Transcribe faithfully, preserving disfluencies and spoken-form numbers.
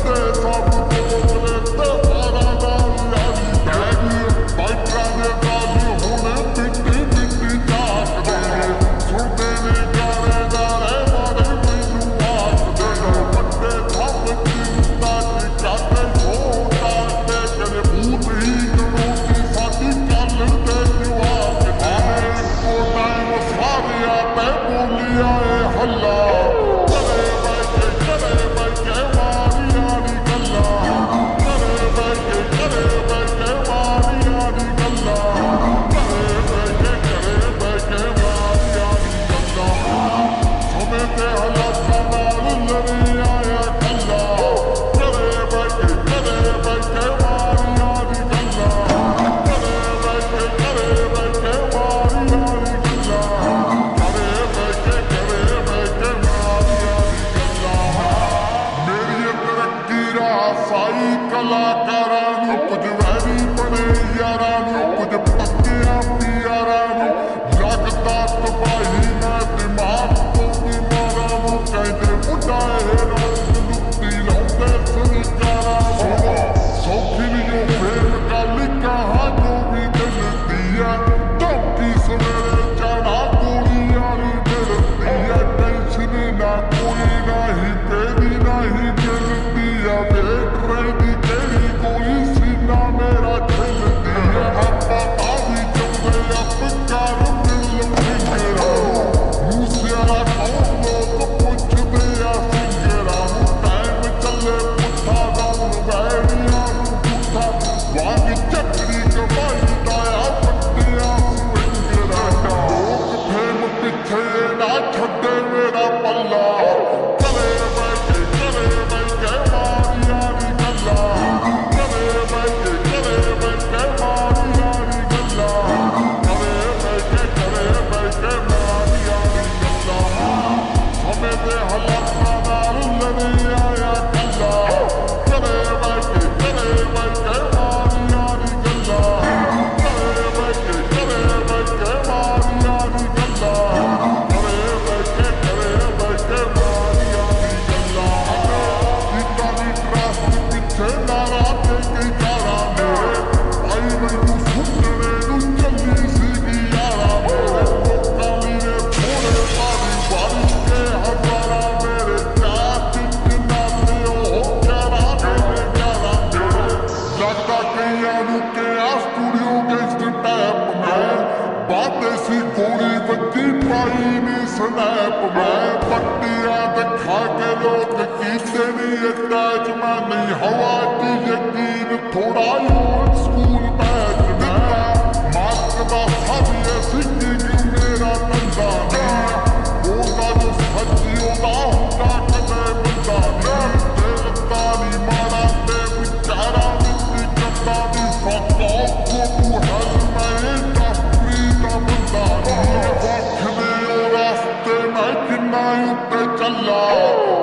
ਕਲਾਕਾਰਾਂ ਨੂੰ ਕੁਝ ਵੈਰੀ ਬਣੇ ਯਾਰਾਂ ਨੂੰ ਕੁਝ ਪੱਕਿਆਂ ਪਿਆਰਾਂ ਨੂੰ ਲੱਗਦਾ ਤਬਾਹੀ ਮੈਂ ਦਿਮਾਗ ਤੋਂ ਬਿਮਾਰਾਂ ਨੂੰ ਕਹਿੰਦੇ ਮੁੰਡਾ ਇਹ ਰੋਜ਼ ਲੁੱਟੀ ਲਾਉਂਦੇ ਸਰਕਾਰਾਂ ਨੂੰ ਸੌਖੀ ਨਹੀਂ ਉਹ ਫੇਰ ਗੱਲ ਕਹਾਂ ਜੋ ਵੀ ਦਿਲਦੀ ਆ ਧੌਕੀ ਸਵੇਰੇ ਜਾਣਾ ਗੋਲੀਆਂ ਨੂੰ ਦਿਲਦੀ ਆ ਟੈਨਸ਼ਨ ਨਾ ਕੋਈ ਨਹੀਂ ਤੇਰੀ ਨਹੀਂ ਦਿਲਦੀ ਆ ਵੇਟ ਰਹਿੰਦੀ ਤੇਰੀ ਕੋਈ ਸੀਨਾ ਮੇਰਾ ਖਿਲਦੀ ਆ ਆਪਾਂ ਆ ਵੀ ਚਾਹੁੰਦੇ ਆ ਪਿਕਾਰ ਮਿਲ ਫਿੰਗਰਾਂ ਮੂਸਿਆਰਾ ਕੌਣ ਲੋਕ ਪੁੱਛਦੇ ਆ ਸਿੰਗਰਾਂ ਨੂੰ ਟਾਈਮ ਚੱਲੇ ਪੁੱਠਾ ਗਾਉਣ ਵੈਰੀਆਂ ਨੂੰ ਪੁੱਠਾ ਵਾਂਗ ਚੱਕਰੀ ਕਮਾਈ ਦਾ ਆ ਪੱਟਿਆਂ ਸਵਿੰਗਰਾਂ ਲੋਕ ਫੇਮ ਪਿੱਛੇ ਨਾ ਛੱਡੇ ਮੇਰਾ ਪੱਲਾ ਸਨੈਪ ਮੈਂ ਪੱਟੀਆਂ ਦਿਖਾ ਕੇ ਲੋਕ ਕੀਤੇ ਨਹੀਂ ਅਟੈਚ ਮੈਂ ਨਹੀਂ ਹਵਾ ਦੀ ਯਕੀਨ ਥੋੜਾ ਓਲਡ ਸਕੂਲ ਬੈਚ ਦਿੱਤਾ ਮਾਸਕ ਦਾ ਸਾਥੀਏ ਸਿੰਗਿੰਗ ਮੇਰਾ ਧੰਦਾ ਨਹੀਂ ਉਹਦਾ ਜੋ ਸੱਚੀ ਉਹਦਾ ਹੁੰਦਾ ਕਦੇ ਬੰਦਾ ਨਹੀਂ ਦਿਲ ਦਾ ਨਹੀਂ ਮਾੜਾ ਤੇ ਵਿਚਾਰਾਂ ਵਿੱਚ ਕੰਦਾ ਦੀ ਫੱਕੋ ਕੋੂ ਹਲ ਮੈਂ ਇੰਡਸਟਰੀ ਦਾ ਬੰਦਾ ਨਹੀਂ ਵਕਤ ਦੇ ਉਹ ਰਸਤੇ ਮੈਂ ਕਿੰਨਾ ਉੱਤੇ ਚੱਲਾ